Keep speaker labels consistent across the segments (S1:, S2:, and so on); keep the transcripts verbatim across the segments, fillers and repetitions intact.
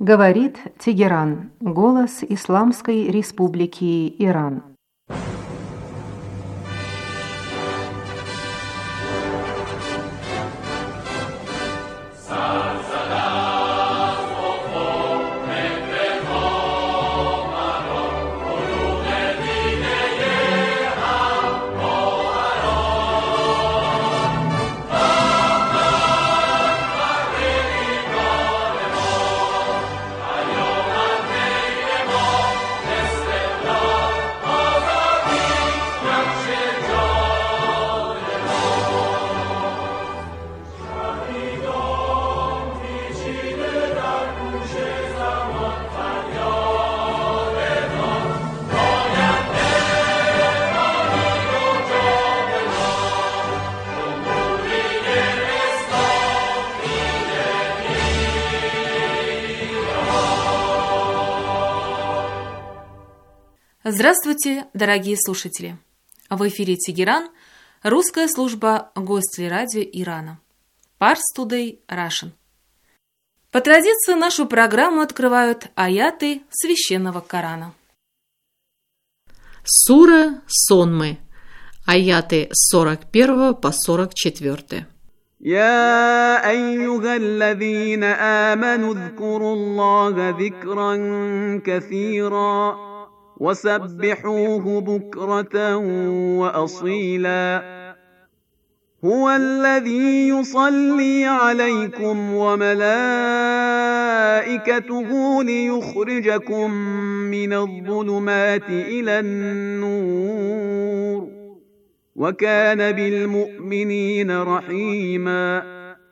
S1: Говорит Тегеран, голос Исламской Республики Иран.
S2: Здравствуйте, дорогие слушатели! В эфире Тегеран, русская служба Гостелерадио Ирана. Pars Today Russian. По традиции нашу программу открывают аяты Священного Корана.
S3: Сура Сонмы. Аяты с сорок первого по сорок четвёртый.
S4: يا أيها الذين آمنوا اذكروا الله ذكرا كثيرا وسبحوه بكرة وأصيلا هو الذي يصلي عليكم وملائكته ليخرجكم من الظلمات إلى النور وكان بالمؤمنين رحيما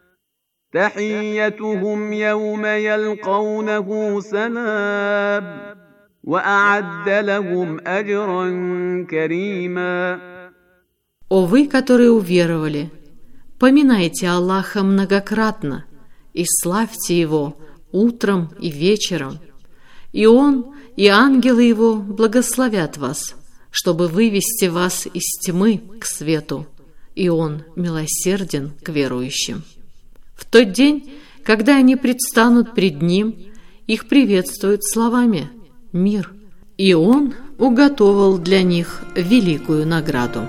S4: تحيتهم يوم يلقونه سلام وأعد لهم أجرا كريما.
S3: О вы, которые уверовали, поминайте Аллаха многократно и славьте Его утром и вечером, и Он и ангелы Его благословят вас, чтобы вывести вас из тьмы к свету, и Он милосерден к верующим. В тот день, когда они предстанут пред Ним, их приветствуют словами «Мир», и Он уготовил для них великую награду.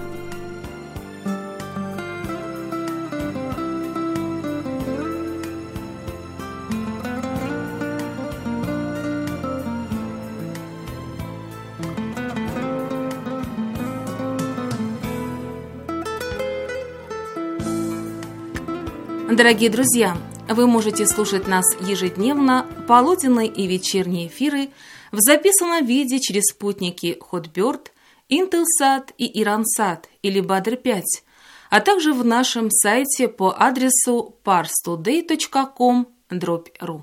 S2: Дорогие друзья, вы можете слушать нас ежедневно, полуденные и вечерние эфиры в записанном виде через спутники Хотбёрд, Интелсат и Ирансат или Бадр пять, а также в нашем сайте по адресу парс тудей точка ком дробь ру.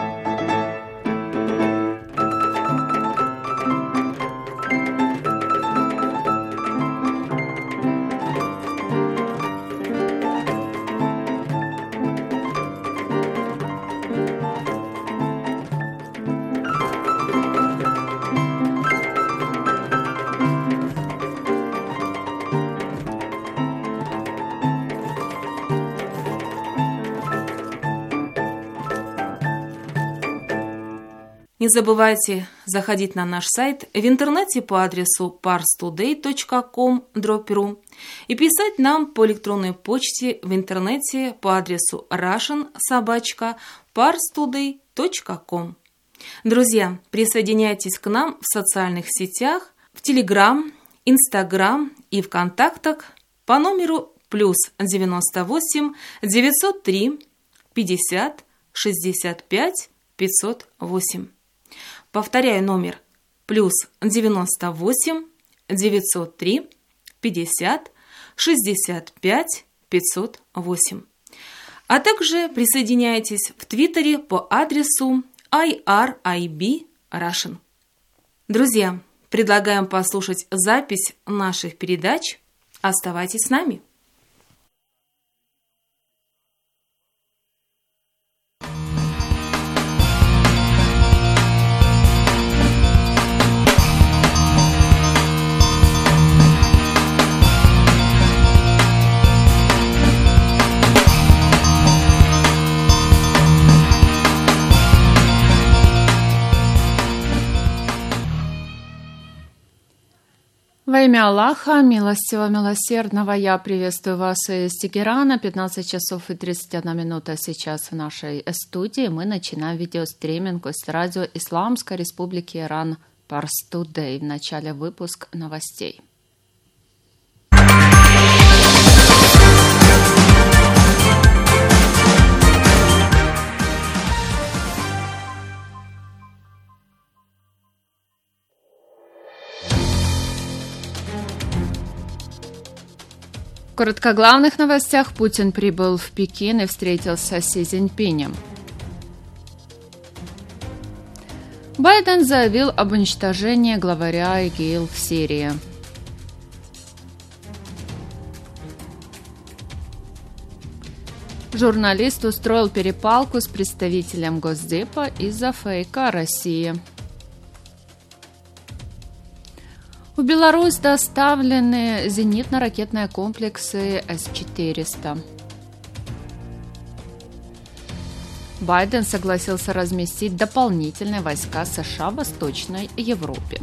S2: Не забывайте заходить на наш сайт в интернете по адресу парс тудей точка ком дробь ру и писать нам по электронной почте в интернете по адресу russian собака парс тудей точка ком. Друзья, присоединяйтесь к нам в социальных сетях, в Телеграм, Инстаграм и ВКонтактах по номеру плюс девяносто восемь девятьсот три пятьдесят шестьдесят пять пятьсот восемь. Повторяю номер плюс девяносто восемь девятьсот три пятьдесят шестьдесят пять пятьсот восемь. А также присоединяйтесь в Твиттере по адресу ай ар ай би Russian. Друзья, предлагаем послушать запись наших передач. Оставайтесь с нами.
S3: Во имя Аллаха, милостивого, милосердного, я приветствую вас из Тегерана. пятнадцать часов и тридцать одна минута сейчас в нашей студии. Мы начинаем видеостриминг с радио Исламской Республики Иран Pars Today. В начале выпуск новостей. Коротко о главных новостях. Путин прибыл в Пекин и встретился с Си Цзиньпинем. Байден заявил об уничтожении главаря ИГИЛ в Сирии. Журналист устроил перепалку с представителем Госдепа из-за фейка о России. В Беларусь доставлены зенитно-ракетные комплексы С четыреста. Байден согласился разместить дополнительные войска США в Восточной Европе.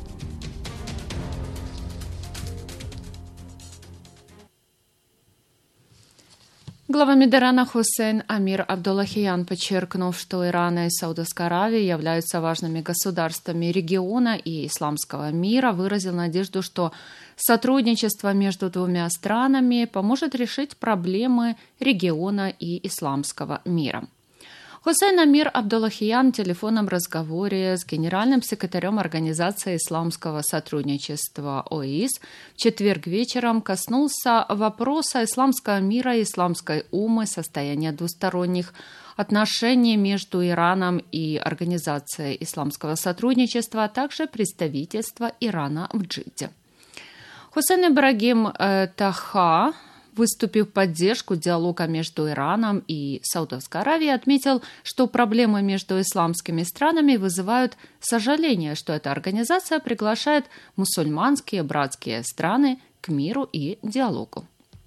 S3: Глава МИД Ирана Хусейн Амир Абдуллахиян, подчеркнув, что Иран и Саудовская Аравия являются важными государствами региона и исламского мира, выразил надежду, что сотрудничество между двумя странами поможет решить проблемы региона и исламского мира. Хусейн Амир Абдуллахиян в телефонном разговоре с генеральным секретарем Организации исламского сотрудничества ОИС в четверг вечером коснулся вопроса исламского мира и исламской уммы, состояния двусторонних отношений между Ираном и Организацией исламского сотрудничества, а также представительства Ирана в Джидде. Хусейн Ибрагим э, Таха, выступив в поддержку диалога между Ираном и Саудовской Аравией, отметил, что проблемы между исламскими странами вызывают сожаление, что эта организация приглашает мусульманские братские страны к миру и диалогу.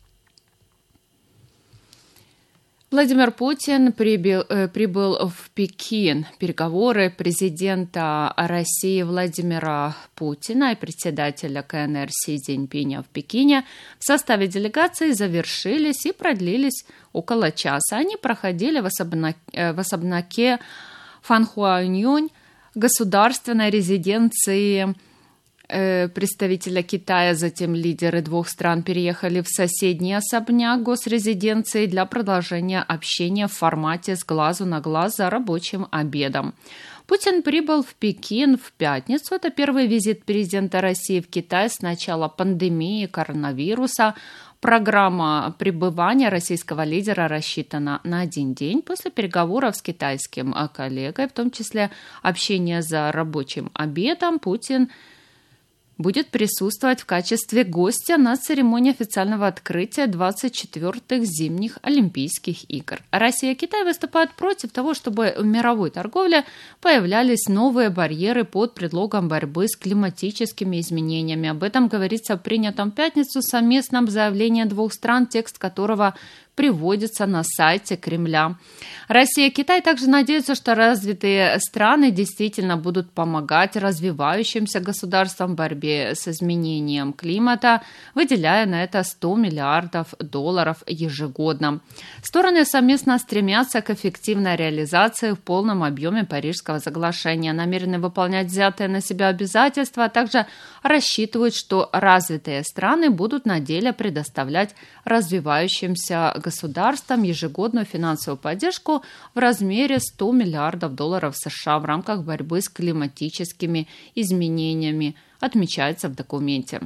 S3: Владимир Путин прибыл, э, прибыл в Пекин. Переговоры президента России Владимира Путина и председателя КНР Си Цзиньпиня в Пекине в составе делегации завершились и продлились около часа. Они проходили в особняке, э, в особняке Фанхуаньюнь, государственной резиденции представителя Китая, затем лидеры двух стран переехали в соседний особняк госрезиденции для продолжения общения в формате с глазу на глаз за рабочим обедом. Путин прибыл в Пекин в пятницу. Это первый визит президента России в Китай с начала пандемии коронавируса. Программа пребывания российского лидера рассчитана на один день. После переговоров с китайским коллегой, в том числе общения за рабочим обедом, Путин будет присутствовать в качестве гостя на церемонии официального открытия двадцать четвёртых зимних Олимпийских игр. Россия и Китай выступают против того, чтобы в мировой торговле появлялись новые барьеры под предлогом борьбы с климатическими изменениями. Об этом говорится в принятом в пятницу совместном заявлении двух стран, текст которого приводится на сайте Кремля. Россия и Китай также надеются, что развитые страны действительно будут помогать развивающимся государствам в борьбе с изменением климата, выделяя на это сто миллиардов долларов ежегодно. Стороны совместно стремятся к эффективной реализации в полном объеме Парижского соглашения, намерены выполнять взятые на себя обязательства, а также рассчитывают, что развитые страны будут на деле предоставлять развивающимся государствам ежегодную финансовую поддержку в размере сто миллиардов долларов США в рамках борьбы с климатическими изменениями, отмечается в документе.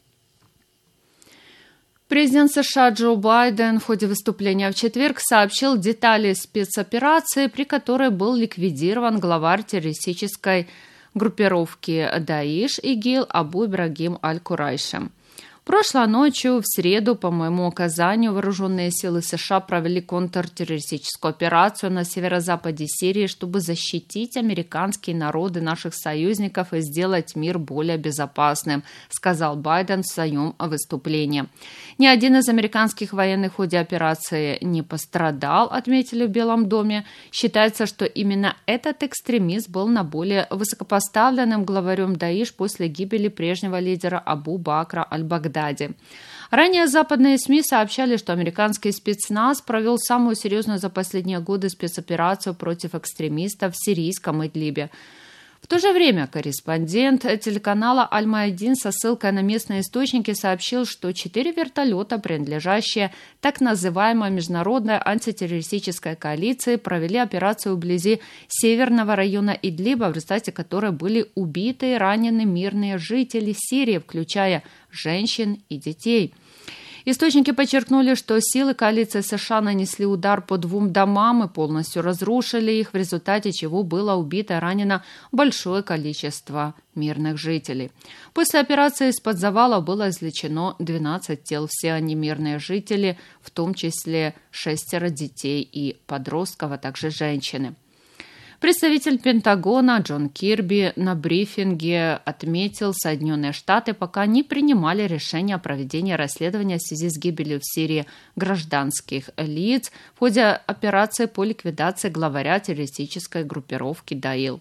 S3: Президент США Джо Байден в ходе выступления в четверг сообщил детали спецоперации, при которой был ликвидирован главарь террористической группировки Даиш ИГИЛ Абу Ибрагим Аль-Курайши. Прошлой ночью, в среду, по моему указанию, вооруженные силы США провели контртеррористическую операцию на северо-западе Сирии, чтобы защитить американские народы наших союзников и сделать мир более безопасным, сказал Байден в своем выступлении. Ни один из американских военных в ходе операции не пострадал, отметили в Белом доме. Считается, что именно этот экстремист был наиболее высокопоставленным главарем Даиш после гибели прежнего лидера Абу Бакра аль-Багдади. Ранее западные СМИ сообщали, что американский спецназ провел самую серьезную за последние годы спецоперацию против экстремистов в сирийском Идлибе. В то же время корреспондент телеканала Аль-Майдин со ссылкой на местные источники сообщил, что четыре вертолета, принадлежащие так называемой международной антитеррористической коалиции, провели операцию вблизи северного района Идлиба, в результате которой были убиты и ранены мирные жители Сирии, включая женщин и детей. Источники подчеркнули, что силы коалиции США нанесли удар по двум домам и полностью разрушили их, в результате чего было убито и ранено большое количество мирных жителей. После операции из-под завала было извлечено двенадцать тел. Все они мирные жители, в том числе шестеро детей и подростков, а также женщины. Представитель Пентагона Джон Кирби на брифинге отметил, Соединенные Штаты пока не принимали решение о проведении расследования в связи с гибелью в Сирии гражданских лиц в ходе операции по ликвидации главаря террористической группировки Даил.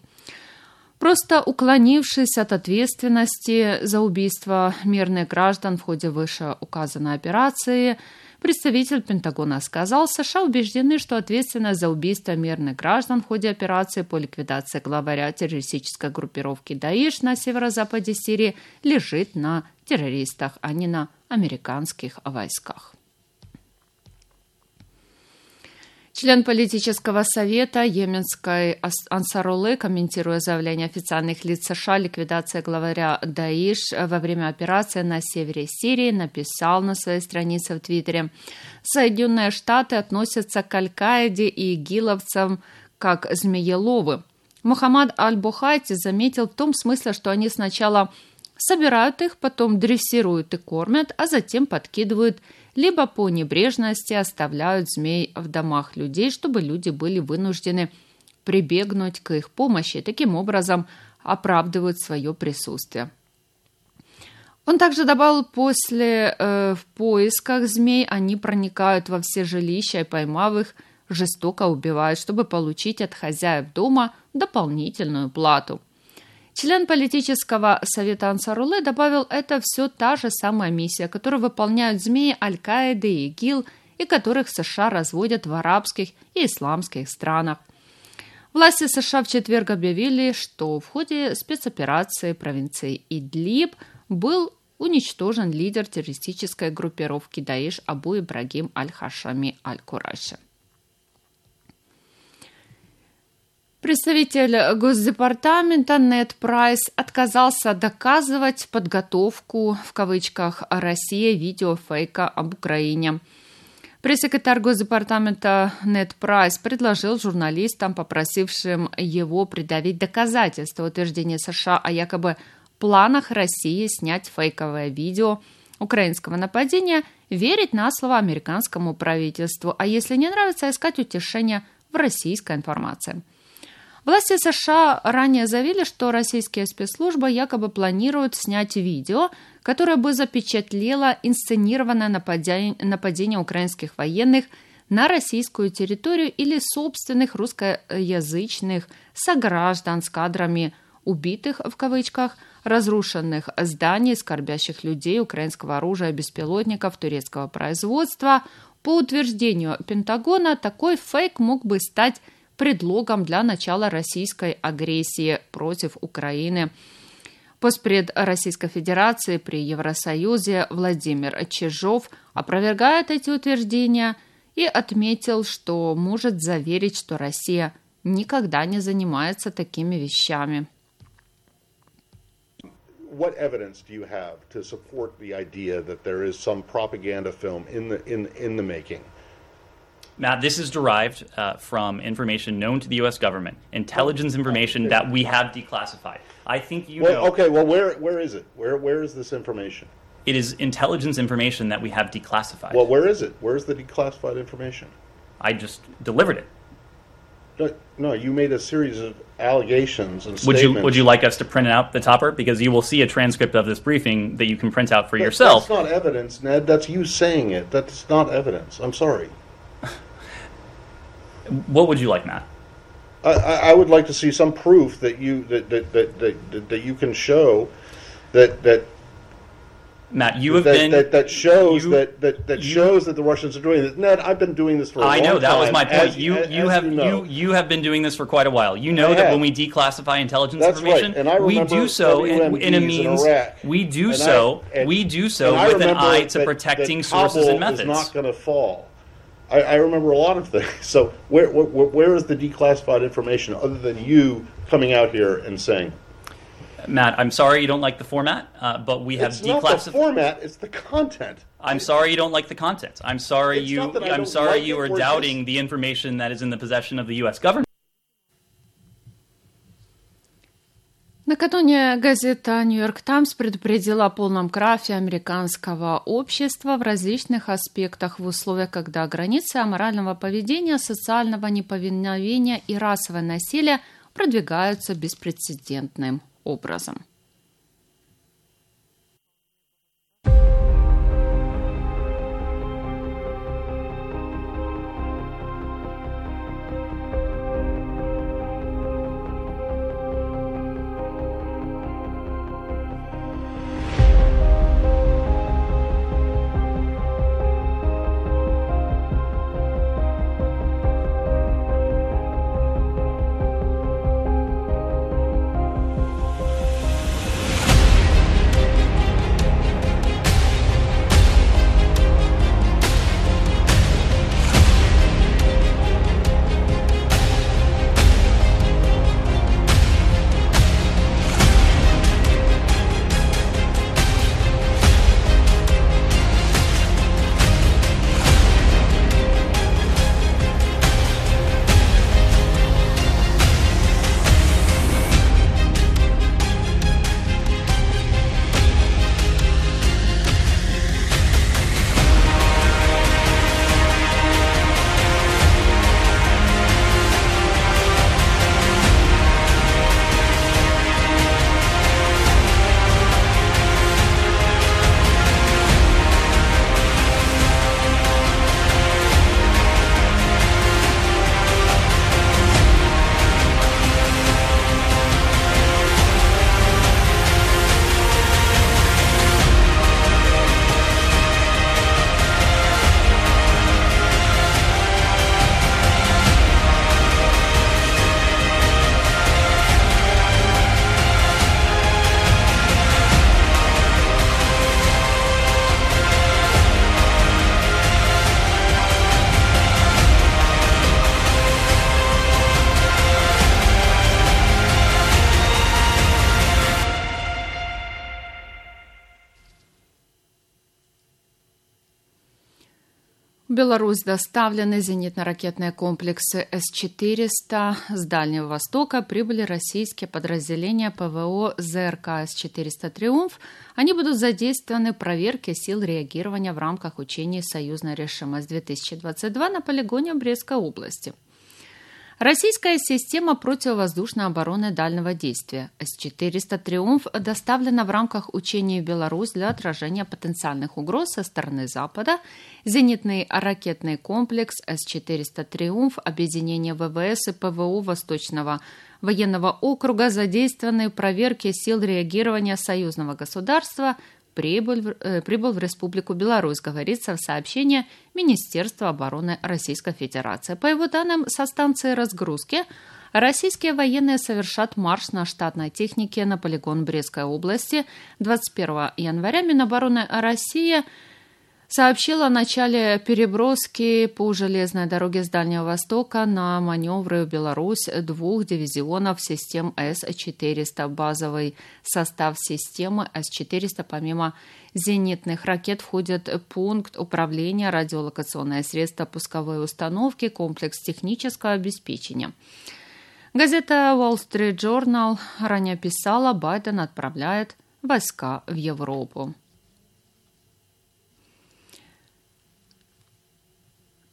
S3: Просто уклонившись от ответственности за убийство мирных граждан в ходе вышеуказанной операции, представитель Пентагона сказал, США убеждены, что ответственность за убийство мирных граждан в ходе операции по ликвидации главаря террористической группировки Даиш на северо-западе Сирии лежит на террористах, а не на американских войсках. Член политического совета Йеменской Ансаруллы, комментируя заявление официальных лиц США о ликвидации главаря Даиш во время операции на севере Сирии, написал на своей странице в Твиттере: «Соединенные Штаты относятся к Аль-Каиде и игиловцам как змееловы. Мухаммад аль-Бухайти заметил в том смысле, что они сначала собирают их, потом дрессируют и кормят, а затем подкидывают, либо по небрежности оставляют змей в домах людей, чтобы люди были вынуждены прибегнуть к их помощи, таким образом оправдывают свое присутствие». Он также добавил, после э, в поисках змей они проникают во все жилища и, поймав их, жестоко убивают, чтобы получить от хозяев дома дополнительную плату. Член политического совета Ансаруллы добавил, это все та же самая миссия, которую выполняют змеи Аль-Каиды и ИГИЛ, и которых США разводят в арабских и исламских странах. Власти США в четверг объявили, что в ходе спецоперации провинции Идлиб был уничтожен лидер террористической группировки Даиш Абу Ибрагим аль-Хашами аль-Курайши. Представитель Госдепартамента Нед Прайс отказался доказывать подготовку, в кавычках, России видеофейка об Украине. Пресс-секретарь Госдепартамента Нед Прайс предложил журналистам, попросившим его предъявить доказательства утверждения США о якобы планах России снять фейковое видео украинского нападения, верить на слово американскому правительству, а если не нравится, искать утешение в российской информации. Власти США ранее заявили, что российские спецслужбы якобы планируют снять видео, которое бы запечатлело инсценированное нападение, нападение украинских военных на российскую территорию или собственных русскоязычных сограждан с кадрами убитых, в кавычках, разрушенных зданий, скорбящих людей, украинского оружия, беспилотников турецкого производства. По утверждению Пентагона, такой фейк мог бы стать предлогом для начала российской агрессии против Украины. Постпред Российской Федерации при Евросоюзе Владимир Чижов опровергает эти утверждения и отметил, что может заверить, что Россия никогда не занимается такими вещами.
S5: What evidence do you have to support the idea that there is some propaganda film in the in in the making?
S6: Matt, this is derived uh, from information known to the U S government, intelligence information that we have declassified. I think you
S5: well,
S6: know.
S5: Okay, well, where where is it? Where where is this information?
S6: It is intelligence information that we have declassified.
S5: Well, where is it? Where's the declassified information?
S6: I just delivered it.
S5: No, no, you made a series of allegations and
S6: Would
S5: statements.
S6: you Would you like us to print out the topper? Because you will see a transcript of this briefing that you can print out for
S5: that,
S6: yourself.
S5: That's not evidence, Ned. That's you saying it. That's not evidence. I'm sorry.
S6: What would you like, Matt?
S5: I, I would like to see some proof that you that that, that, that, that you can show that that
S6: Matt, you have
S5: that,
S6: been
S5: that, that shows
S6: you,
S5: that that, that
S6: you,
S5: shows that the Russians are doing this. Ned, I've been doing this for a
S6: I
S5: long time.
S6: know that was my point.
S5: As,
S6: you
S5: as,
S6: you
S5: as
S6: have
S5: you, know.
S6: you you have been doing this for quite a while. You know
S5: I
S6: that
S5: have.
S6: when we declassify intelligence
S5: That's
S6: information,
S5: right. And I
S6: we do so in, in a
S5: in
S6: means
S5: Iraq.
S6: we do
S5: And
S6: so
S5: I, and,
S6: we do so
S5: and I
S6: with an eye to
S5: that,
S6: protecting
S5: that
S6: sources
S5: Kabul
S6: and methods.
S5: Is not going to fall. I, I remember a lot of things. So where, where where is the declassified information other than you coming out here and saying?
S6: Matt, I'm sorry you don't like the format, uh, but we have
S5: it's
S6: declassified.
S5: It's not the format; it's the content.
S6: I'm sorry you don't like the content. I'm sorry
S5: It's
S6: you.
S5: not that I
S6: I'm
S5: don't
S6: sorry
S5: like
S6: you
S5: it,
S6: are
S5: we're
S6: doubting
S5: just-
S6: the information that is in the possession of the U S government.
S3: Накануне газета «Нью-Йорк Таймс» предупредила о полном крахе американского общества в различных аспектах в условиях, когда границы аморального поведения, социального неповиновения и расового насилия продвигаются беспрецедентным образом. В Беларусь доставлены зенитно-ракетные комплексы С четыреста. С Дальнего Востока прибыли российские подразделения ПВО ЗРК С четыреста «Триумф». Они будут задействованы в проверке сил реагирования в рамках учений «Союзная решимость-две тысячи двадцать два» на полигоне Брестской области. Российская система противовоздушной обороны дальнего действия С четыреста «Триумф» доставлена в рамках учений в Беларусь для отражения потенциальных угроз со стороны Запада. Зенитный ракетный комплекс С четыреста «Триумф» объединение ВВС и ПВО Восточного военного округа, задействованные в проверке сил реагирования союзного государства, Прибыл, э, прибыл в Республику Беларусь, говорится в сообщении Министерства обороны Российской Федерации. По его данным, со станции разгрузки российские военные совершат марш на штатной технике на полигон Брестской области. двадцать первого января Минобороны России сообщила о начале переброски по железной дороге с Дальнего Востока на маневры в Беларусь двух дивизионов систем С четыреста. Базовый состав системы С четыреста помимо зенитных ракет входит пункт управления, радиолокационное средство пусковой установки, комплекс технического обеспечения. Газета Wall Street Journal ранее писала, Байден отправляет войска в Европу.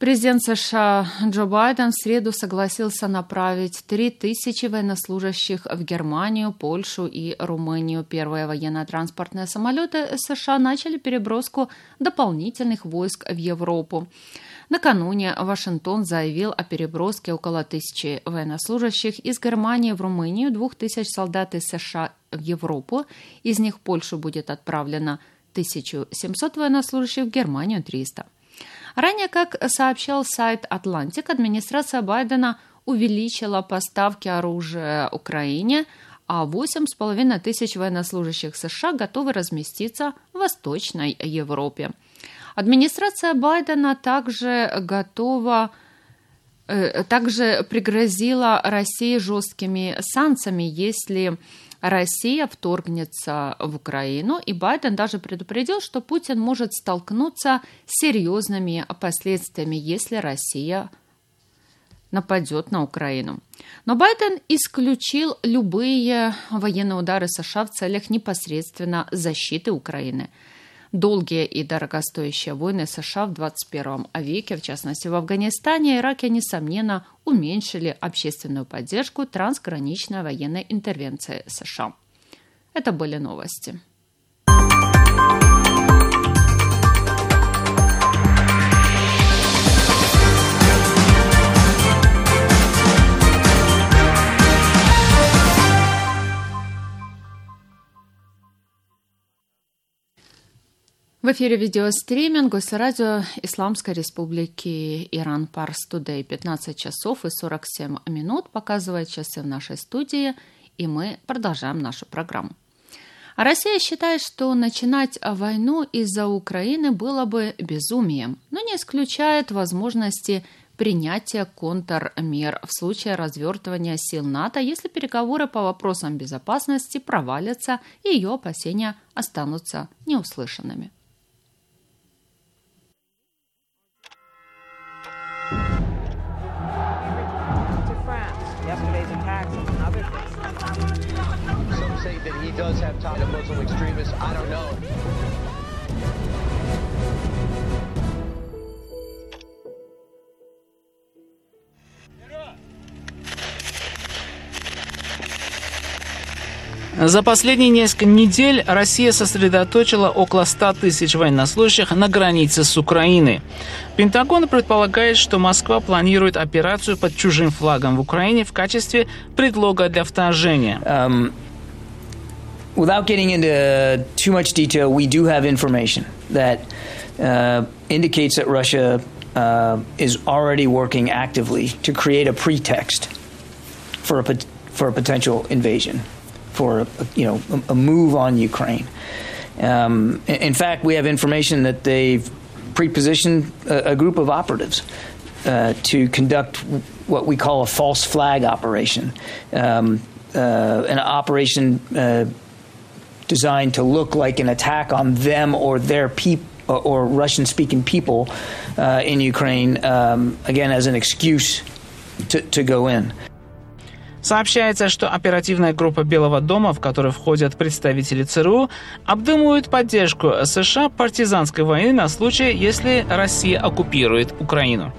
S3: Президент США Джо Байден в среду согласился направить три тысячи военнослужащих в Германию, Польшу и Румынию. Первые военно-транспортные самолеты США начали переброску дополнительных войск в Европу. Накануне Вашингтон заявил о переброске около тысячи военнослужащих из Германии в Румынию, двух тысяч солдат из США в Европу. Из них в Польшу будет отправлено тысяча семьсот военнослужащих, в Германию триста. Ранее, как сообщал сайт «Атлантик», администрация Байдена увеличила поставки оружия Украине, а восемь с половиной тысяч военнослужащих США готовы разместиться в Восточной Европе. Администрация Байдена также готова, э, также пригрозила России жесткими санкциями, если Россия вторгнется в Украину, и Байден даже предупредил, что Путин может столкнуться с серьезными последствиями, если Россия нападет на Украину. Но Байден исключил любые военные удары США в целях непосредственно защиты Украины. Долгие и дорогостоящие войны США в двадцать первом веке, в частности в Афганистане и Ираке, несомненно, уменьшили общественную поддержку трансграничной военной интервенции США. Это были новости. В эфире видеостриминг, Госрадио Исламской Республики Иран, Парс Тудей, пятнадцать часов и сорок семь минут, показывают часы в нашей студии, и мы продолжаем нашу программу. Россия считает, что начинать войну из-за Украины было бы безумием, но не исключает возможности принятия контрмер в случае развертывания сил НАТО, если переговоры по вопросам безопасности провалятся и ее опасения останутся неуслышанными.
S7: Yesterday's attacks and other things. Some say that he does have ties to Muslim extremists. I don't know.
S8: За последние несколько недель Россия сосредоточила около ста тысяч военнослужащих на границе с Украиной. Пентагон предполагает, что Москва планирует операцию под чужим флагом в Украине в качестве предлога для вторжения.
S9: Um, without getting into too much detail, we do have information that uh, indicates that Russia uh, is already working actively to create a pretext for a, for a potential invasion. For you know a move on Ukraine. Um, in fact, we have information that they've pre-positioned a, a group of operatives uh, to conduct what we call a false flag operation, um, uh, an operation uh, designed to look like an attack on them or their people or, or Russian-speaking people uh, in Ukraine, um, again as an excuse to, to go in.
S8: Сообщается, что оперативная группа Белого дома, в которую входят представители ЦРУ, обдумывают поддержку США партизанской войны на случай, если Россия оккупирует Украину.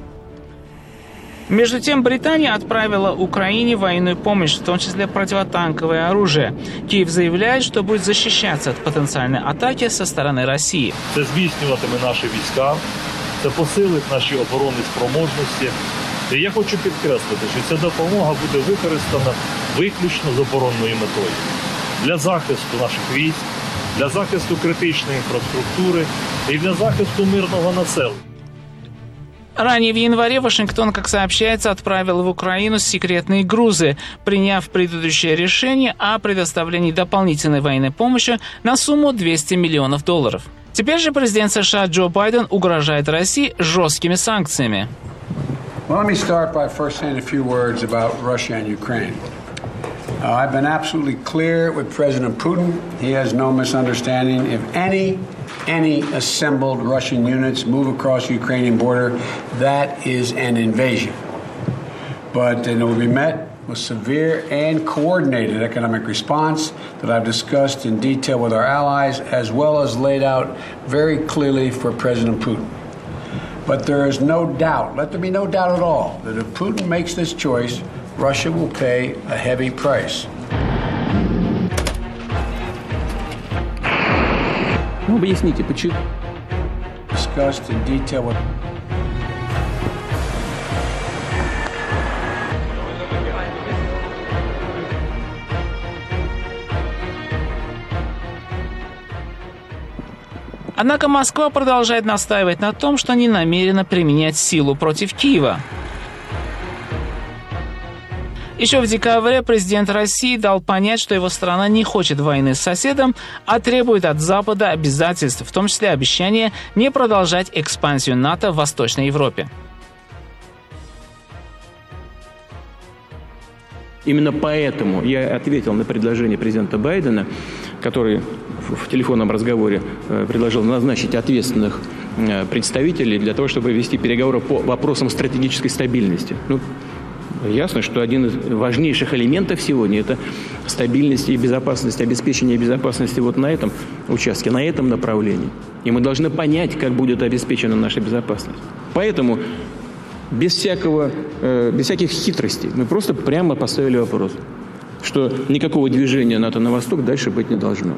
S8: Между тем, Британия отправила Украине военную помощь, в том числе противотанковое оружие. Киев заявляет, что будет защищаться от потенциальной атаки со стороны России.
S10: Це зміцнюватиме наші війська, це посилить наші оборонні спроможності. І я хочу підкреслити, що ця допомога буде використана виключно з оборонною метою. Для захисту наших військ, для захисту критичної інфраструктури і для захисту мирного населення.
S8: Ранее в январе Вашингтон, как сообщается, отправил в Украину секретные грузы, приняв предыдущее решение о предоставлении дополнительной военной помощи на сумму двести миллионов долларов. Теперь же президент США Джо Байден угрожает России жесткими санкциями.
S11: Well, let me start by first saying a few words about Russia and Ukraine. Uh, I've been absolutely clear with President Putin. He has no misunderstanding. If any, any assembled Russian units move across the Ukrainian border, that is an invasion. But it will be met with severe and coordinated economic response that I've discussed in detail with our allies, as well as laid out very clearly for President Putin. But there is no doubt, let there be no doubt at all, that if Putin makes this choice, Russia will pay a heavy price.
S12: Ну, объясните, почему?
S11: Discussed in detail with...
S8: Однако Москва продолжает настаивать на том, что не намерена применять силу против Киева. Еще в декабре президент России дал понять, что его страна не хочет войны с соседом, а требует от Запада обязательств, в том числе обещания не продолжать экспансию НАТО в Восточной Европе.
S12: Именно поэтому я ответил на предложение президента Байдена, который в телефонном разговоре предложил назначить ответственных представителей для того, чтобы вести переговоры по вопросам стратегической стабильности. Ну, ясно, что один из важнейших элементов сегодня – это стабильность и безопасность, обеспечение безопасности вот на этом участке, на этом направлении. И мы должны понять, как будет обеспечена наша безопасность. Поэтому без всякого, без всяких хитростей мы просто прямо поставили вопрос, что никакого движения НАТО на восток дальше быть не должно.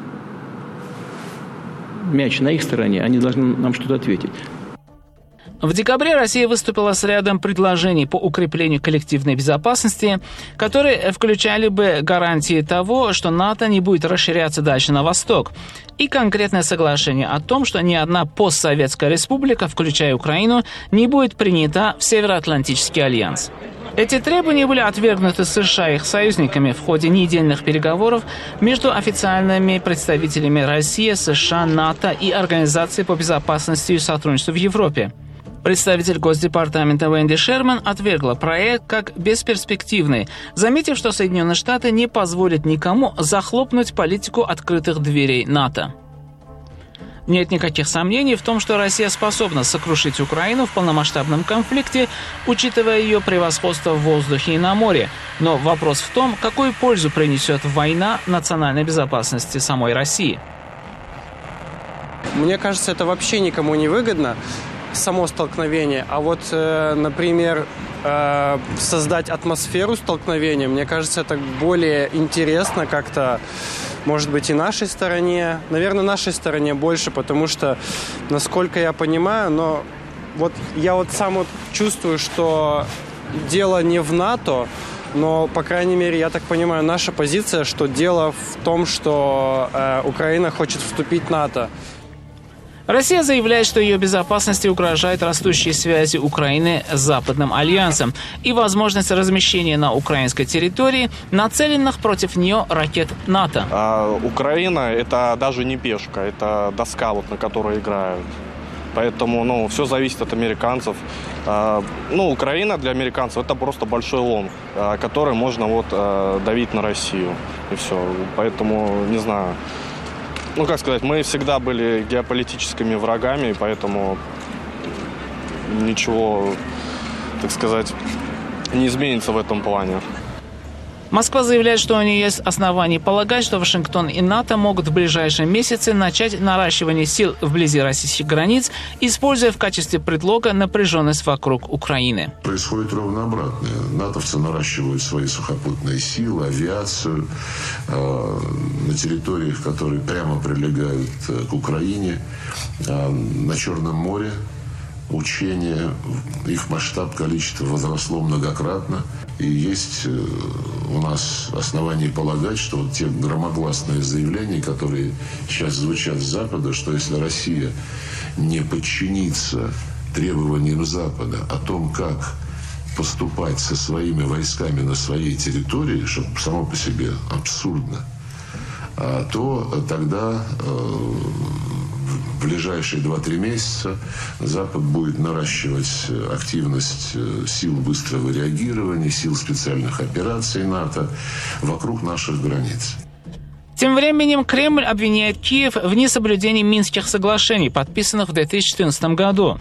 S12: Мяч на их стороне, они должны нам что-то ответить.
S8: В декабре Россия выступила с рядом предложений по укреплению коллективной безопасности, которые включали бы гарантии того, что НАТО не будет расширяться дальше на восток, и конкретное соглашение о том, что ни одна постсоветская республика, включая Украину, не будет принята в Североатлантический альянс. Эти требования были отвергнуты США и их союзниками в ходе недельных переговоров между официальными представителями России, США, НАТО и Организации по безопасности и сотрудничеству в Европе. Представитель Госдепартамента Венди Шерман отвергла проект как бесперспективный, заметив, что Соединенные Штаты не позволят никому захлопнуть политику открытых дверей НАТО. Нет никаких сомнений в том, что Россия способна сокрушить Украину в полномасштабном конфликте, учитывая ее превосходство в воздухе и на море. Но вопрос в том, какую пользу принесет война национальной безопасности самой России.
S13: Мне кажется, это вообще никому не выгодно, само столкновение. А вот, э, например, э, создать атмосферу столкновения, мне кажется, это более интересно как-то. Может быть, и нашей стороне. Наверное, нашей стороне больше, потому что, насколько я понимаю, но вот я вот сам вот чувствую, что дело не в НАТО, но, по крайней мере, я так понимаю, наша позиция, что дело в том, что э, Украина хочет вступить в НАТО.
S8: Россия заявляет, что ее безопасности угрожают растущие связи Украины с Западным альянсом и возможность размещения на украинской территории нацеленных против нее ракет НАТО.
S14: А Украина – это даже не пешка, это доска, вот, на которой играют. Поэтому ну, все зависит от американцев. А, ну, Украина для американцев – это просто большой лом, а, который можно вот, а, давить на Россию. И все. Поэтому, не знаю… Ну, как сказать, мы всегда были геополитическими врагами, поэтому ничего, так сказать, не изменится в этом плане.
S8: Москва заявляет, что у нее есть основания полагать, что Вашингтон и НАТО могут в ближайшие месяцы начать наращивание сил вблизи российских границ, используя в качестве предлога напряженность вокруг Украины.
S15: Происходит ровно обратное. натовцы наращивают свои сухопутные силы, авиацию э, на территориях, которые прямо прилегают к Украине, э, на Черном море. Учения, их масштаб, количество возросло многократно. И есть у нас основания полагать, что вот те громогласные заявления, которые сейчас звучат с Запада, что если Россия не подчинится требованиям Запада о том, как поступать со своими войсками на своей территории, что само по себе абсурдно, то тогда в ближайшие два-три месяца Запад будет наращивать активность сил быстрого реагирования, сил специальных операций НАТО вокруг наших границ.
S8: Тем временем Кремль обвиняет Киев в несоблюдении Минских соглашений, подписанных в две тысячи четырнадцатом году.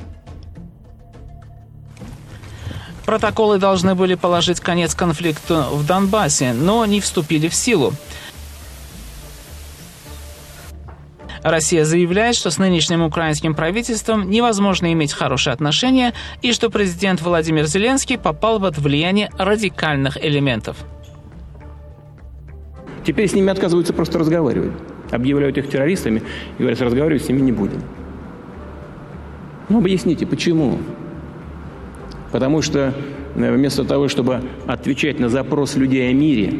S8: Протоколы должны были положить конец конфликту в Донбассе, но не вступили в силу. Россия заявляет, что с нынешним украинским правительством невозможно иметь хорошие отношения и что президент Владимир Зеленский попал под влияние радикальных элементов.
S12: Теперь с ними отказываются просто разговаривать. Объявляют их террористами и говорят, разговаривать с ними не будем. Ну, объясните, почему? Потому что вместо того, чтобы отвечать на запрос людей о мире,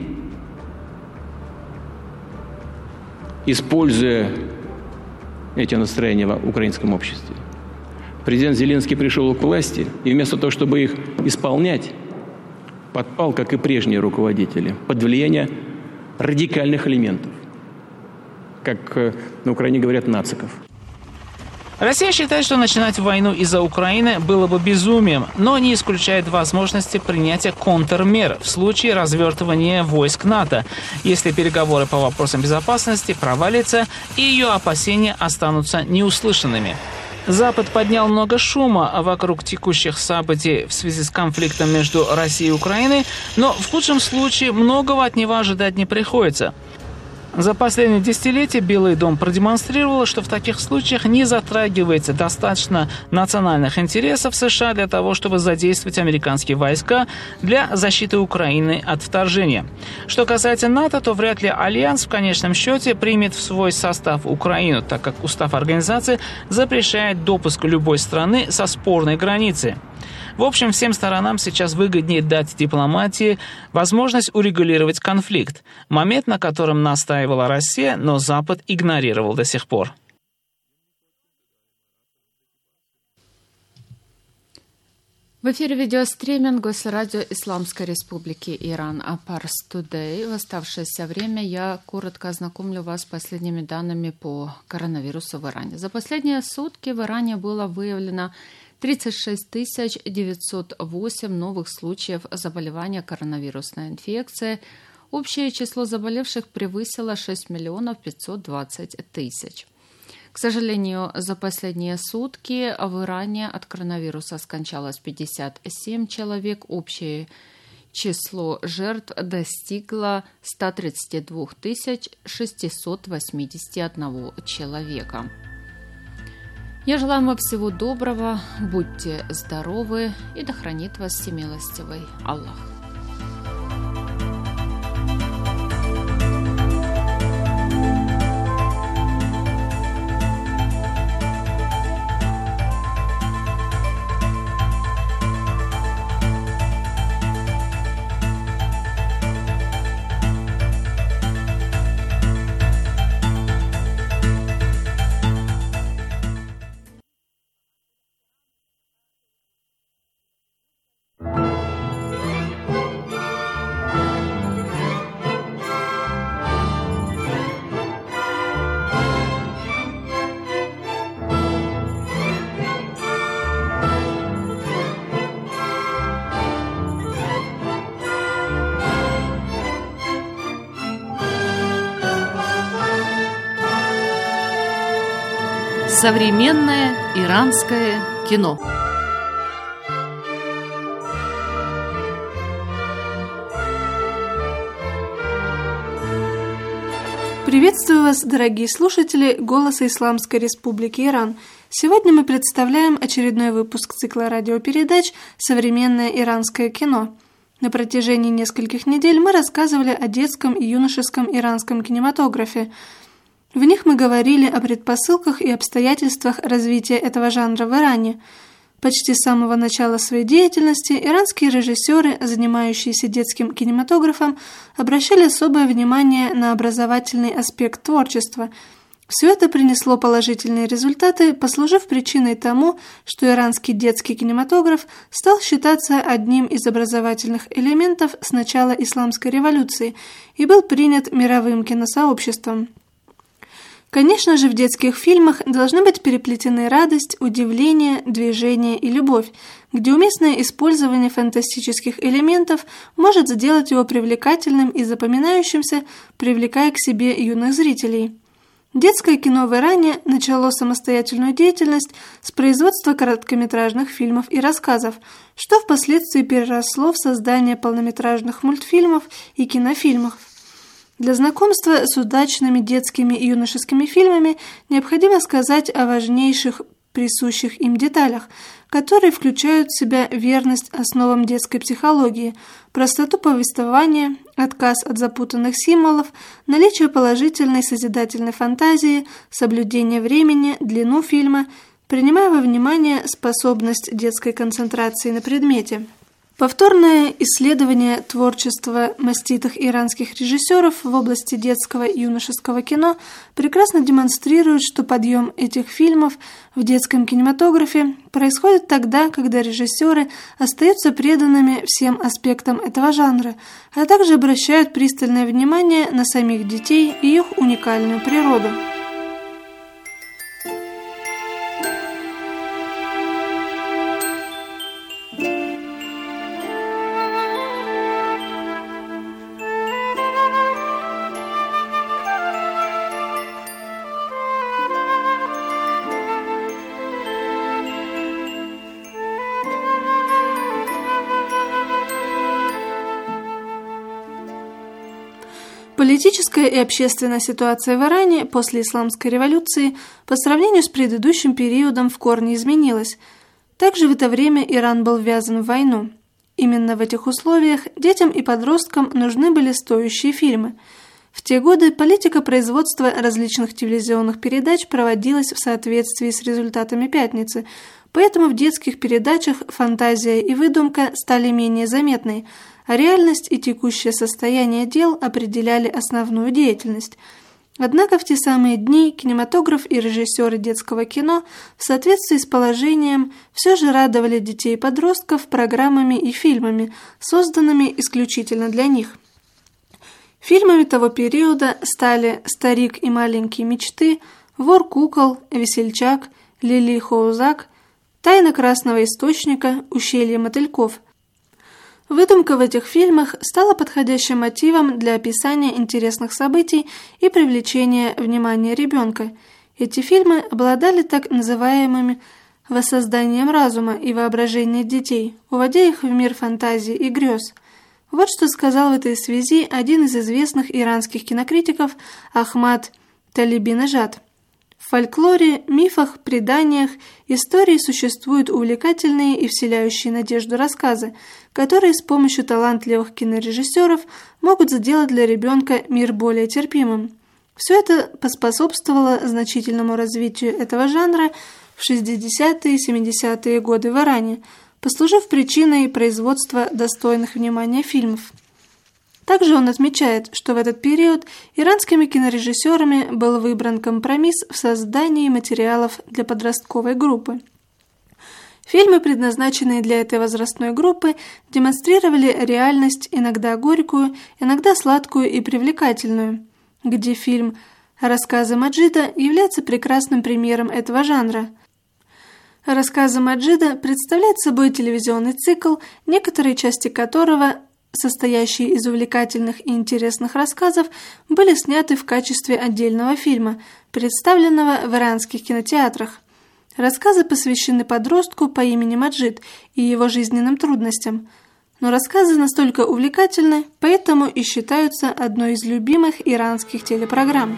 S12: используя эти настроения в украинском обществе, президент Зеленский пришел к власти, и вместо того, чтобы их исполнять, подпал, как и прежние руководители, под влияние радикальных элементов, как на Украине говорят, нациков.
S8: Россия считает, что начинать войну из-за Украины было бы безумием, но не исключает возможности принятия контрмер в случае развертывания войск НАТО, если переговоры по вопросам безопасности провалятся и ее опасения останутся неуслышанными. Запад поднял много шума вокруг текущих событий в связи с конфликтом между Россией и Украиной, но в худшем случае многого от него ожидать не приходится. За последние десятилетия Белый дом продемонстрировал, что в таких случаях не затрагивается достаточно национальных интересов США для того, чтобы задействовать американские войска для защиты Украины от вторжения. Что касается НАТО, то вряд ли Альянс в конечном счете примет в свой состав Украину, так как устав организации запрещает допуск любой страны со спорной границей. В общем, всем сторонам сейчас выгоднее дать дипломатии возможность урегулировать конфликт, момент, на котором настаивала Россия, но Запад игнорировал до сих пор.
S16: В эфире видеостриминг Госрадио Исламской Республики Иран Парс Тудей. В оставшееся время я коротко ознакомлю вас с последними данными по коронавирусу в Иране. За последние сутки в Иране было выявлено тридцать шесть тысяч девятьсот восемь новых случаев заболевания коронавирусной инфекцией. Общее число заболевших превысило шесть миллионов пятьсот двадцать тысяч. К сожалению, за последние сутки в Иране от коронавируса скончалось пятьдесят семь человек. Общее число жертв достигло ста тридцати двух тысяч шестисот восьмидесяти одного человека. Я желаю вам всего доброго, будьте здоровы и да хранит вас всемилостивый Аллах.
S3: Современное иранское кино.
S17: Приветствую вас, дорогие слушатели «Голоса Исламской Республики Иран». Сегодня мы представляем очередной выпуск цикла радиопередач «Современное иранское кино». На протяжении нескольких недель мы рассказывали о детском и юношеском иранском кинематографе. В них мы говорили о предпосылках и обстоятельствах развития этого жанра в Иране. Почти с самого начала своей деятельности иранские режиссеры, занимающиеся детским кинематографом, обращали особое внимание на образовательный аспект творчества. Все это принесло положительные результаты, послужив причиной тому, что иранский детский кинематограф стал считаться одним из образовательных элементов с начала исламской революции и был принят мировым киносообществом. Конечно же, в детских фильмах должны быть переплетены радость, удивление, движение и любовь, где уместное использование фантастических элементов может сделать его привлекательным и запоминающимся, привлекая к себе юных зрителей. Детское кино в Иране начало самостоятельную деятельность с производства короткометражных фильмов и рассказов, что впоследствии переросло в создание полнометражных мультфильмов и кинофильмов. Для знакомства с удачными детскими и юношескими фильмами необходимо сказать о важнейших присущих им деталях, которые включают в себя верность основам детской психологии, простоту повествования, отказ от запутанных символов, наличие положительной созидательной фантазии, соблюдение времени, длину фильма, принимая во внимание способность детской концентрации на предмете. Повторное исследование творчества маститых иранских режиссеров в области детского и юношеского кино прекрасно демонстрирует, что подъем этих фильмов в детском кинематографе происходит тогда, когда режиссеры остаются преданными всем аспектам этого жанра, а также обращают пристальное внимание на самих детей и их уникальную природу. Политическая и общественная ситуация в Иране после исламской революции по сравнению с предыдущим периодом в корне изменилась. Также в это время Иран был ввязан в войну. Именно в этих условиях детям и подросткам нужны были стоящие фильмы. В те годы политика производства различных телевизионных передач проводилась в соответствии с результатами «Пятницы», поэтому в детских передачах фантазия и выдумка стали менее заметны, а реальность и текущее состояние дел определяли основную деятельность. Однако в те самые дни кинематограф и режиссеры детского кино в соответствии с положением все же радовали детей и подростков программами и фильмами, созданными исключительно для них. Фильмами того периода стали «Старик и маленькие мечты», «Вор кукол», «Весельчак», «Лили Хоузак», «Тайна красного источника», «Ущелье мотыльков». Выдумка в этих фильмах стала подходящим мотивом для описания интересных событий и привлечения внимания ребенка. Эти фильмы обладали так называемым воссозданием разума и воображения детей, уводя их в мир фантазии и грез. Вот что сказал в этой связи один из известных иранских кинокритиков Ахмад Талибинежад. В фольклоре, мифах, преданиях, истории существуют увлекательные и вселяющие надежду рассказы, которые с помощью талантливых кинорежиссеров могут сделать для ребенка мир более терпимым. Все это поспособствовало значительному развитию этого жанра в шестидесятые и семидесятые годы в Иране, послужив причиной производства достойных внимания фильмов. Также он отмечает, что в этот период иранскими кинорежиссерами был выбран компромисс в создании материалов для подростковой группы. Фильмы, предназначенные для этой возрастной группы, демонстрировали реальность иногда горькую, иногда сладкую и привлекательную, где фильм «Рассказы Маджида» является прекрасным примером этого жанра. «Рассказы Маджида» представляет собой телевизионный цикл, некоторые части которого, состоящие из увлекательных и интересных рассказов, были сняты в качестве отдельного фильма, представленного в иранских кинотеатрах. Рассказы посвящены подростку по имени Маджид и его жизненным трудностям. Но рассказы настолько увлекательны, поэтому и считаются одной из любимых иранских телепрограмм.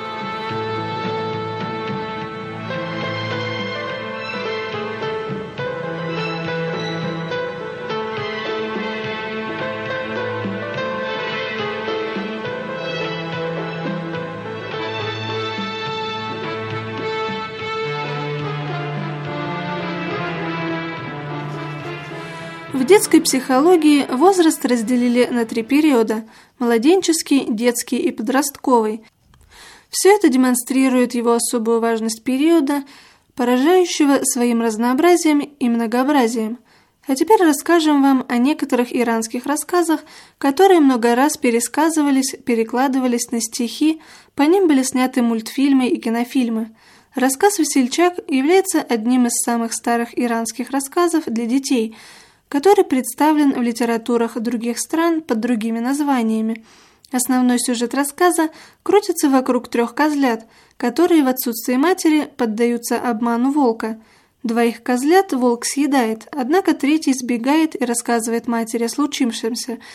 S17: В детской психологии возраст разделили на три периода – младенческий, детский и подростковый. Все это демонстрирует его особую важность периода, поражающего своим разнообразием и многообразием. А теперь расскажем вам о некоторых иранских рассказах, которые много раз пересказывались, перекладывались на стихи, по ним были сняты мультфильмы и кинофильмы. Рассказ «Весельчак» является одним из самых старых иранских рассказов для детей – который представлен в литературах других стран под другими названиями. Основной сюжет рассказа крутится вокруг трех козлят, которые в отсутствии матери поддаются обману волка. Двоих козлят волк съедает, однако третий сбегает и рассказывает матери о случившемся.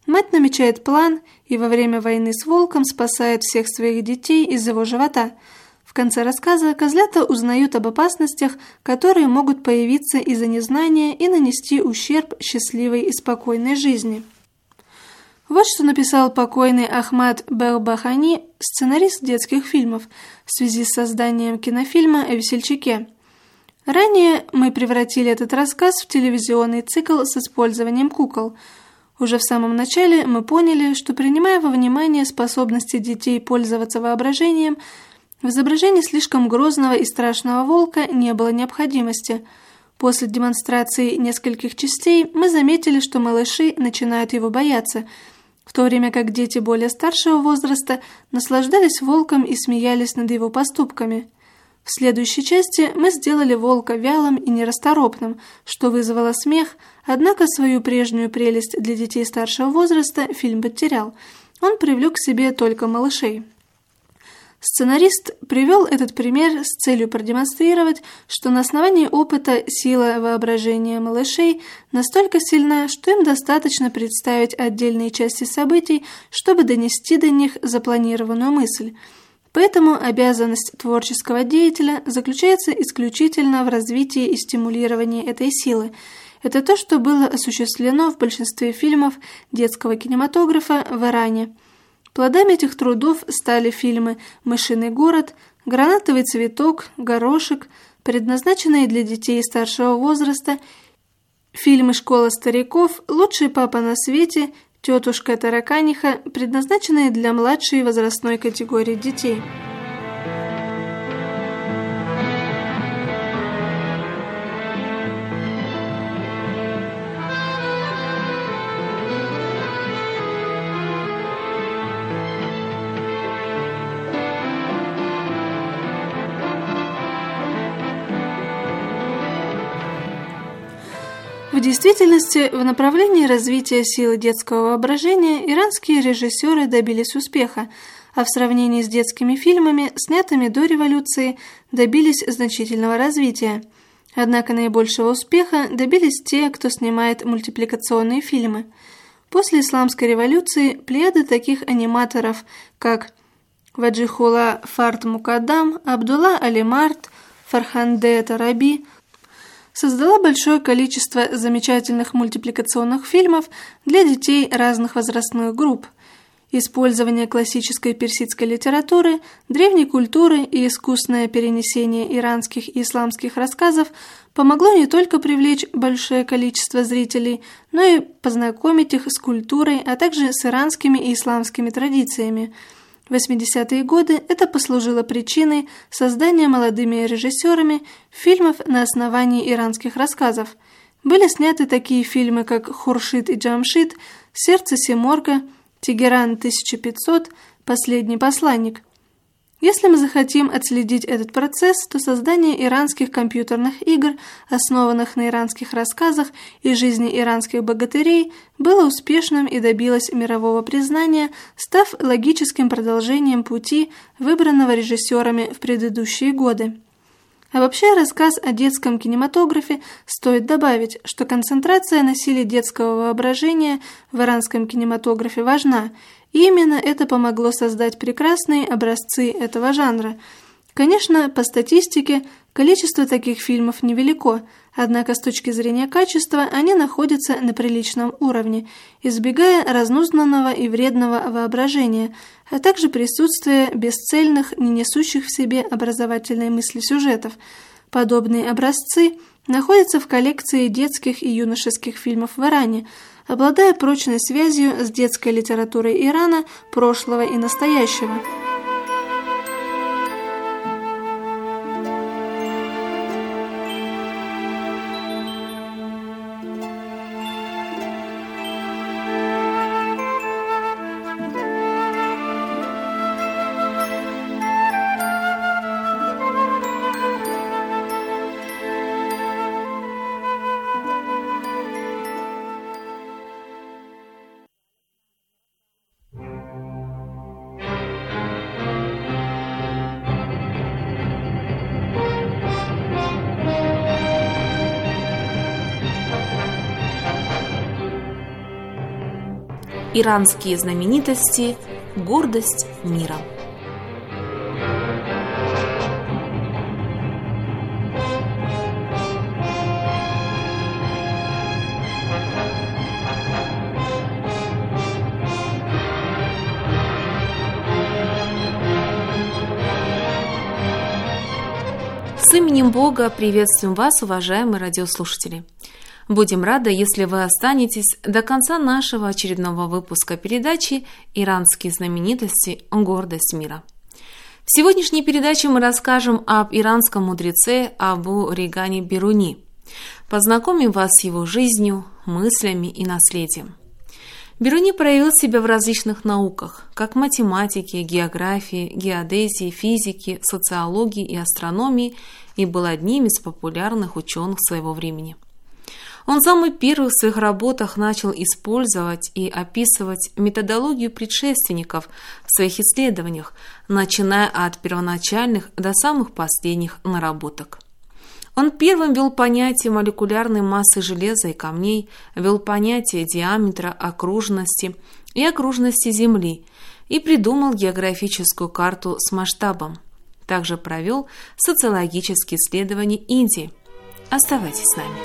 S17: Мать намечает план и во время войны с волком спасает всех своих детей из его живота. В конце рассказа козлята узнают об опасностях, которые могут появиться из-за незнания и нанести ущерб счастливой и спокойной жизни. Вот что написал покойный Ахмад Белбахани, сценарист детских фильмов, в связи с созданием кинофильма о весельчаке. Ранее мы превратили этот рассказ в телевизионный цикл с использованием кукол. Уже в самом начале мы поняли, что, принимая во внимание способности детей пользоваться воображением, в изображении слишком грозного и страшного волка не было необходимости. После демонстрации нескольких частей мы заметили, что малыши начинают его бояться, в то время как дети более старшего возраста наслаждались волком и смеялись над его поступками. В следующей части мы сделали волка вялым и нерасторопным, что вызвало смех, однако свою прежнюю прелесть для детей старшего возраста фильм потерял. Он привлек к себе только малышей. Сценарист привел этот пример с целью продемонстрировать, что на основании опыта сила воображения малышей настолько сильна, что им достаточно представить отдельные части событий, чтобы донести до них запланированную мысль. Поэтому обязанность творческого деятеля заключается исключительно в развитии и стимулировании этой силы. Это то, что было осуществлено в большинстве фильмов детского кинематографа в Иране. Плодами этих трудов стали фильмы «Мышиный город», «Гранатовый цветок», «Горошек», предназначенные для детей старшего возраста, фильмы «Школа стариков», «Лучший папа на свете», «Тетушка тараканиха», предназначенные для младшей возрастной категории детей. В действительности, в направлении развития силы детского воображения иранские режиссеры добились успеха, а в сравнении с детскими фильмами, снятыми до революции, добились значительного развития. Однако наибольшего успеха добились те, кто снимает мультипликационные фильмы. После исламской революции плеяда таких аниматоров, как Ваджихулла Фард Мукаддам, Абдулла Алимарт, Фарханде Тараби, создала большое количество замечательных мультипликационных фильмов для детей разных возрастных групп. Использование классической персидской литературы, древней культуры и искусное перенесение иранских и исламских рассказов помогло не только привлечь большое количество зрителей, но и познакомить их с культурой, а также с иранскими и исламскими традициями. В восьмидесятые годы это послужило причиной создания молодыми режиссерами фильмов на основании иранских рассказов. Были сняты такие фильмы, как «Хуршид и Джамшид», «Сердце Симорга», «Тегеран тысяча пятьсот», «Последний посланник». Если мы захотим отследить этот процесс, то создание иранских компьютерных игр, основанных на иранских рассказах и жизни иранских богатырей, было успешным и добилось мирового признания, став логическим продолжением пути, выбранного режиссерами в предыдущие годы. Обобщая рассказ о детском кинематографе, стоит добавить, что концентрация на силе детского воображения в иранском кинематографе важна, и именно это помогло создать прекрасные образцы этого жанра. Конечно, по статистике, количество таких фильмов невелико, однако с точки зрения качества они находятся на приличном уровне, избегая разнузданного и вредного воображения, а также присутствия бесцельных, не несущих в себе образовательной мысли сюжетов. Подобные образцы находятся в коллекции детских и юношеских фильмов в Иране, обладая прочной связью с детской литературой Ирана прошлого и настоящего.
S2: Иранские знаменитости. Гордость мира. С именем Бога приветствуем вас, уважаемые радиослушатели. Будем рады, если вы останетесь до конца нашего очередного выпуска передачи «Иранские знаменитости. Гордость мира». В сегодняшней передаче мы расскажем об иранском мудреце Абу Ригане Бируни. Познакомим вас с его жизнью, мыслями и наследием. Бируни проявил себя в различных науках, как математике, географии, геодезии, физике, социологии и астрономии, и был одним из популярных ученых своего времени. Он самый первый в своих работах начал использовать и описывать методологию предшественников в своих исследованиях, начиная от первоначальных до самых последних наработок. Он первым ввел понятие молекулярной массы железа и камней, ввел понятие диаметра, окружности и окружности Земли и придумал географическую карту с масштабом. Также провел социологические исследования Индии. Оставайтесь с нами.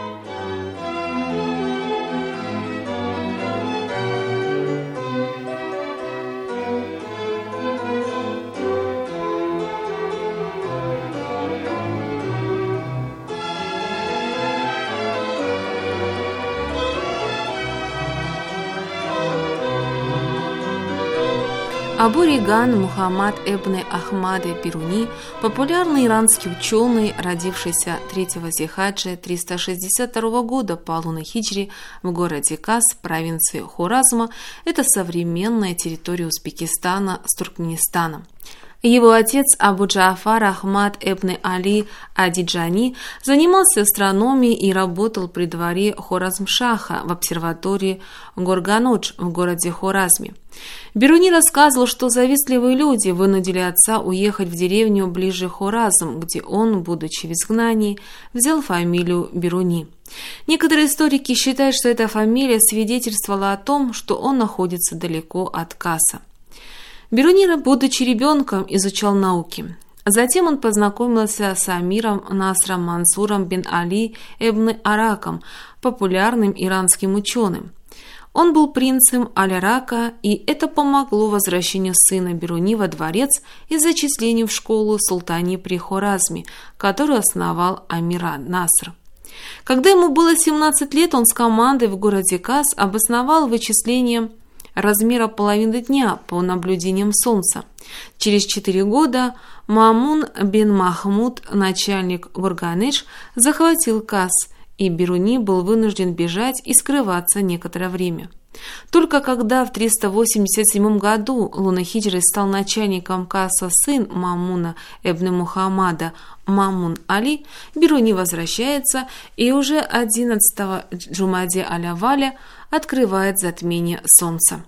S2: Абу Риган Мухаммад ибн Ахмад Бируни, популярный иранский ученый, родившийся третьего Зилхаджа триста шестьдесят второго года по лунной хиджре в городе Кас, провинции Хоразма, это современная территория Узбекистана с Туркменистаном. Его отец Абу Джафар Ахмад ибн Али Адиджани занимался астрономией и работал при дворе Хоразмшаха в обсерватории Горганодж в городе Хоразме. Бируни рассказывал, что завистливые люди вынудили отца уехать в деревню ближе к Хоразм, где он, будучи в изгнании, взял фамилию Бируни. Некоторые историки считают, что эта фамилия свидетельствовала о том, что он находится далеко от Каса. Бируни, будучи ребенком, изучал науки. Затем он познакомился с Амиром Насром Мансуром бин Али ибн Араком, популярным иранским ученым. Он был принцем Аль-Арака, и это помогло возвращению сына Бируни во дворец и зачислению в школу Султани при Хоразме, которую основал Амир Наср. Когда ему было семнадцать лет, он с командой в городе Кас обосновал вычисление размера половины дня по наблюдениям Солнца. Через четыре года Мамун бин Махмуд, начальник Горганедж, захватил Кас, и Бируни был вынужден бежать и скрываться некоторое время. Только когда в триста восемьдесят седьмом году лунной хиджры стал начальником Каса сын Мамуна ибн Мухаммада Мамун Али, Бируни возвращается и уже одиннадцатого Джумади Аль-Аваля открывает затмение Солнца.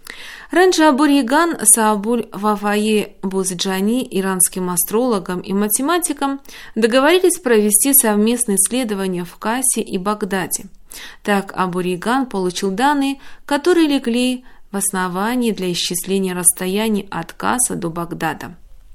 S2: Раньше Абу Риган с Абуль Вафае Бузджани, иранским астрологом и математиком, договорились провести совместные исследования в Касе и Багдаде. Так Абу Риган получил данные, которые легли в основании для исчисления расстояний от Каса до Багдада.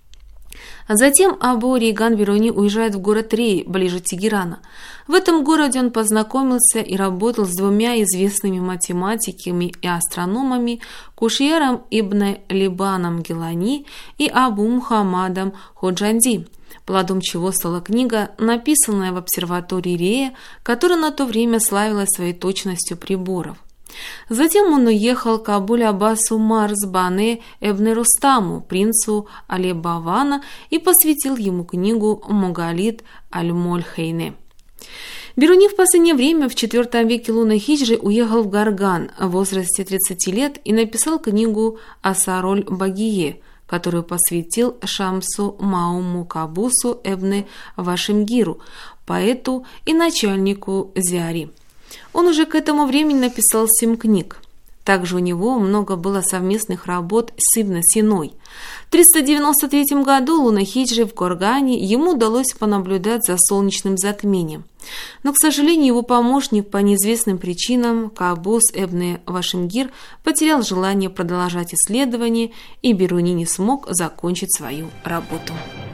S2: Затем Абу Риган Бируни уезжает в город Рей, ближе Тегерана. В этом городе он познакомился и работал с двумя известными математиками и астрономами Кушьяром ибн Либаном Гилани и Абу Мухаммадом Ходжанди, плодом чего стала книга, написанная в обсерватории Рея, которая на то время славилась своей точностью приборов. Затем он уехал к Абуль-Аббасу Марзбане ибн Рустаму, принцу Али-Бавана, и посвятил ему книгу «Мугалид аль-Моль-Хейне». Бируни в последнее время, в четвёртом веке лунной хиджры, уехал в Гарган в возрасте тридцати лет и написал книгу «Асароль-Багие», которую посвятил Шамсу Мауму Кабусу ибн Вашимгиру, поэту и начальнику Зиари. Он уже к этому времени написал семь книг. Также у него много было совместных работ с Ибн Синой. В триста девяносто третьем году луна хиджри в Горгане ему удалось понаблюдать за солнечным затмением. Но, к сожалению, его помощник по неизвестным причинам Каабус ибн Вашимгир потерял желание продолжать исследования, и Бируни не смог закончить свою работу.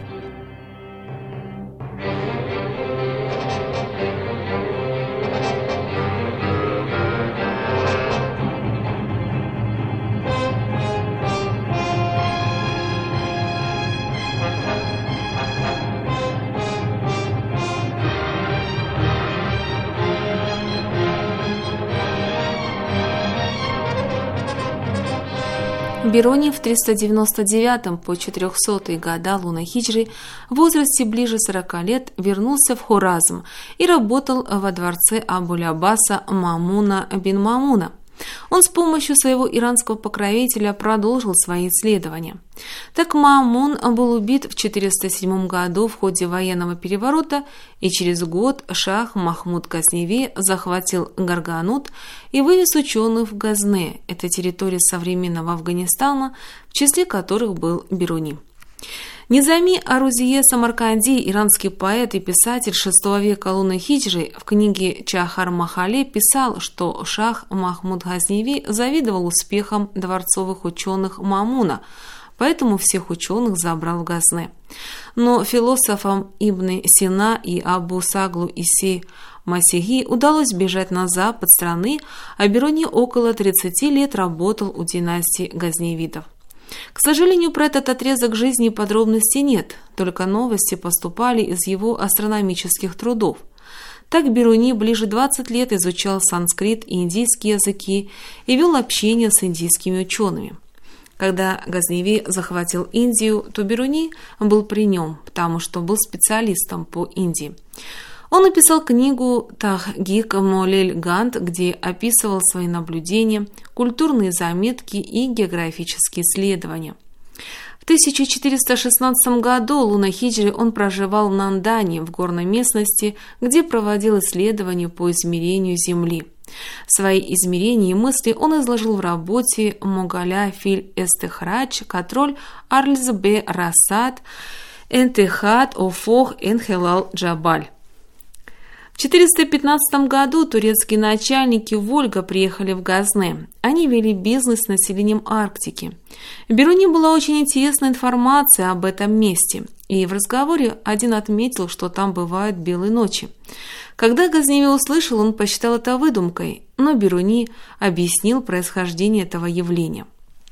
S2: Бируни в триста девяносто девятом по четырехсотые года луна хиджри в возрасте ближе сорока лет вернулся в Хоразм и работал во дворце Абуль-Аббаса Мамуна бин Мамуна. Он с помощью своего иранского покровителя продолжил свои исследования. Так Маамун был убит в четыреста седьмом году в ходе военного переворота, и через год шах Махмуд Газневи захватил Гарганут и вывез ученых в Газне, это территория современного Афганистана, в числе которых был Бируни. Низами Арузие Самарканди, иранский поэт и писатель шестого века лунной хиджры, в книге Чахар-Махале писал, что шах Махмуд Газневи завидовал успехам дворцовых ученых Мамуна, поэтому всех ученых забрал в Газне. Но философам Ибн Сина и Абу Саглу Иси Масихи удалось бежать на запад страны, а Бируни около тридцати лет работал у династии Газневидов. К сожалению, про этот отрезок жизни подробностей нет, только новости поступали из его астрономических трудов. Так Бируни ближе двадцати лет изучал санскрит и индийские языки и вел общение с индийскими учеными. Когда Газневи захватил Индию, то Бируни был при нем, потому что был специалистом по Индии. Он написал книгу «Тахгик Молель Гант», где описывал свои наблюдения, культурные заметки и географические исследования. В тысяча четыреста шестнадцатом году луна хиджри он проживал в Нандане, в горной местности, где проводил исследования по измерению Земли. Свои измерения и мысли он изложил в работе «Могаля филь эстехрач катроль арльз бе расад энтехат офох энхелал джабаль». В четыреста пятнадцатом году турецкие начальники Вольга приехали в Газне. Они вели бизнес с населением Арктики. Бируни была очень интересная информация об этом месте, и в разговоре один отметил, что там бывают белые ночи. Когда Газневи услышал, он посчитал это выдумкой, но Бируни объяснил происхождение этого явления.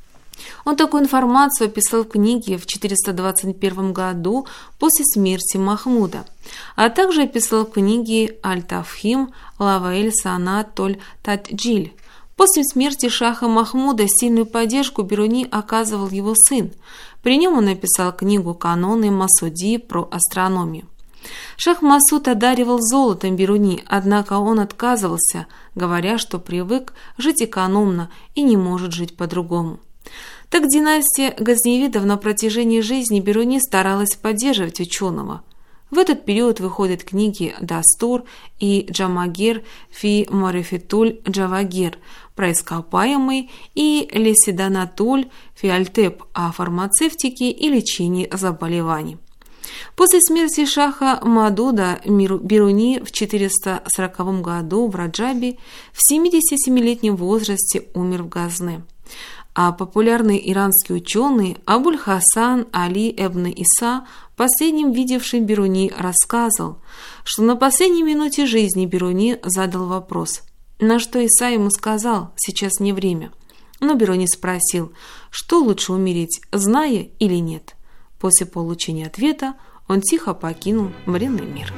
S2: Он такую информацию описал в книге в четыреста двадцать первом году после смерти Махмуда, а также описал в книге «Аль-Тафхим Лаваэль Санат Толь Татджиль». После смерти шаха Махмуда сильную поддержку Бируни оказывал его сын. При нем он написал книгу «Каноны Масуди» про астрономию. Шах Масуд одаривал золотом Бируни, однако он отказывался, говоря, что привык жить экономно и не может жить по-другому. Так династия Газневидов на протяжении жизни Бируни старалась поддерживать ученого. В этот период выходят книги «Дастур» и «Джамагир фи Марифитуль Джавагир» про ископаемые и «Лесиданатуль фи Альтеп» о фармацевтике и лечении заболеваний. После смерти шаха Мадуда Бируни в четыреста сороковом году в Раджабе в семидесятисемилетнем возрасте умер в Газне. А популярный иранский ученый Абуль-Хасан Али ибн Иса, последним видевший Бируни, рассказывал, что на последней минуте жизни Бируни задал вопрос, на что Иса ему сказал: «Сейчас не время». Но Бируни спросил, что лучше умереть, зная или нет. После получения ответа он тихо покинул бренный мир.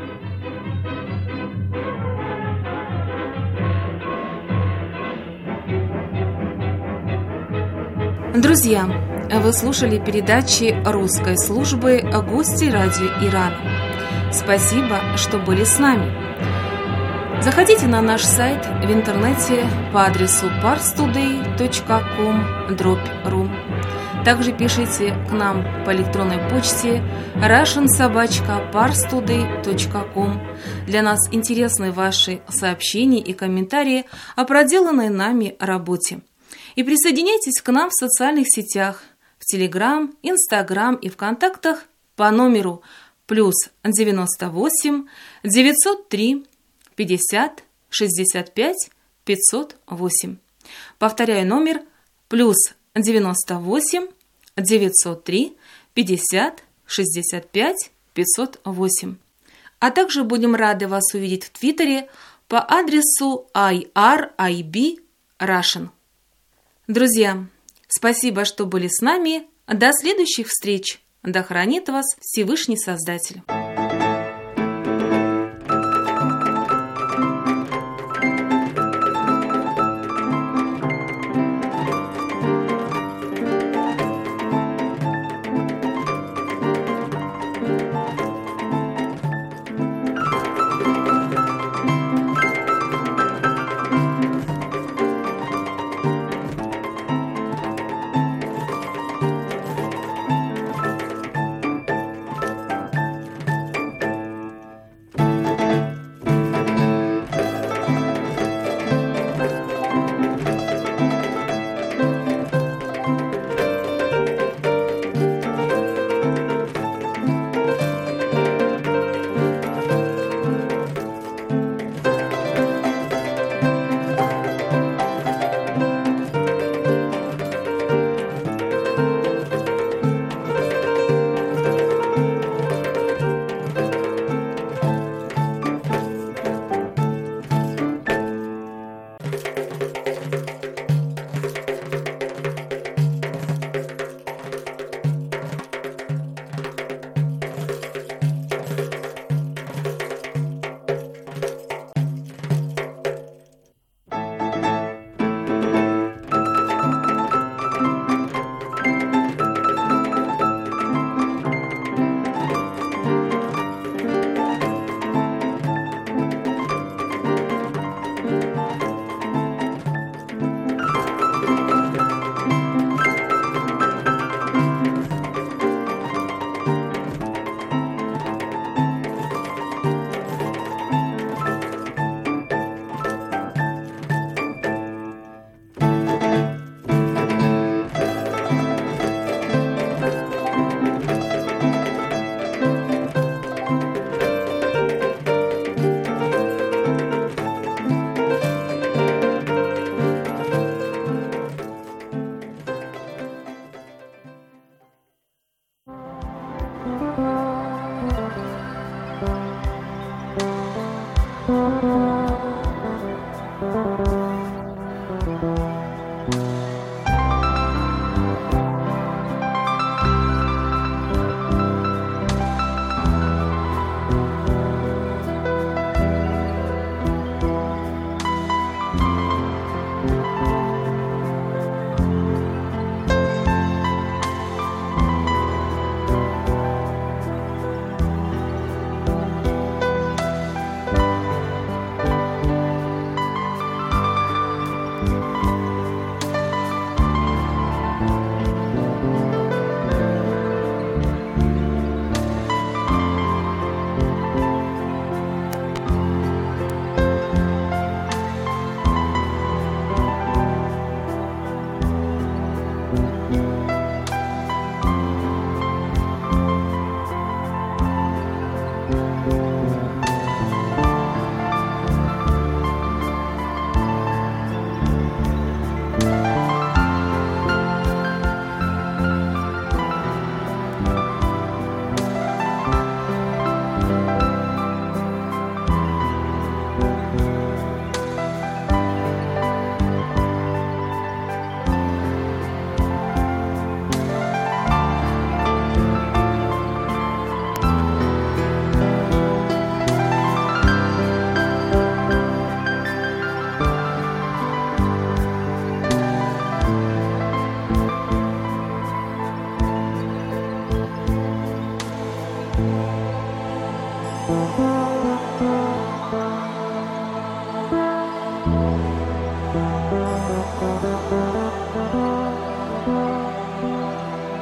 S2: Друзья, вы слушали передачи русской службы «Гости радио Ирана». Спасибо, что были с нами. Заходите на наш сайт в интернете по адресу парстудей точка ком дробь ру. Также пишите к нам по электронной почте russian собака parstoday точка com. Для нас интересны ваши сообщения и комментарии о проделанной нами работе. И присоединяйтесь к нам в социальных сетях, в Телеграм, Инстаграм и ВКонтактах по номеру плюс девяносто восемь девятьсот три пятьдесят шестьдесят пять пятьсот восемь. Повторяю номер плюс девяносто восемь девятьсот три пятьдесят шестьдесят пять пятьсот восемь. А также будем рады вас увидеть в Твиттере по адресу ай ар ай би Russian. Друзья, спасибо, что были с нами. До следующих встреч. Да хранит вас Всевышний Создатель.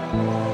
S18: Thank you.